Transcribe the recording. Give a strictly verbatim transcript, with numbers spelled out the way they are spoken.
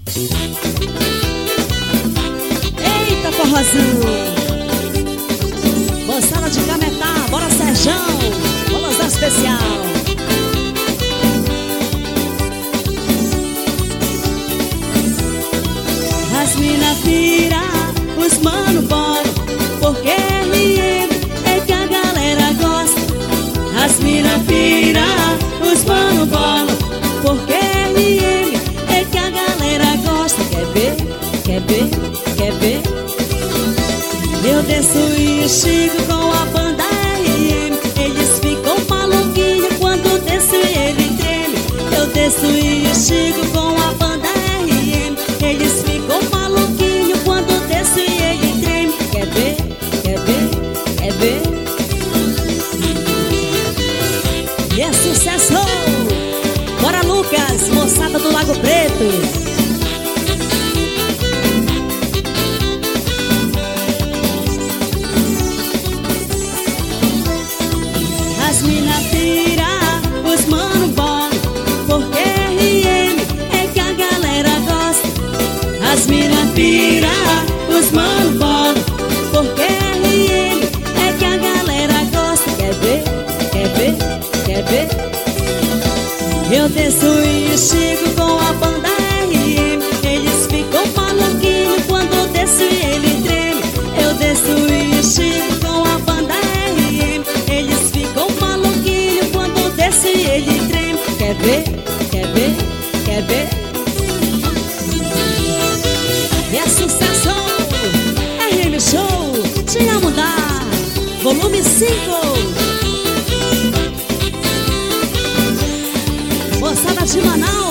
Eita, forrozinho! Moçada de Cametá, bora Serjão, vamos dar especial. As mina pira, os mano bora, porque R M é que a galera gosta. As mina pira, os mano bora, porque R M é que a galera gosta. Quer ver, quer ver, quer ver? Eu desço e chego com a banda R M. Eles ficam maluquinhos quando desço e ele treme. Eu desço e chego com a banda R M. Eles ficam maluquinhos quando desço e ele treme. Quer ver, quer ver, quer ver? E é sucesso! Bora Lucas, moçada do Lago Preto. As mina pira, os mano bora, porque R M é que a galera gosta. As mina pira, os mano bora, porque R M é que a galera gosta. Quer ver, quer ver, quer ver? Eu desço e chego com a banda R M. Eles ficam maluquinhos quando desço e ele treme. Eu desço e chego com a banda R M. Eles ficam maluquinhos quando desço e ele treme. Quer ver, quer ver, quer ver? E é sucesso! R M Show, Te Amo Dá, volume cinco. Moçada de Manaus,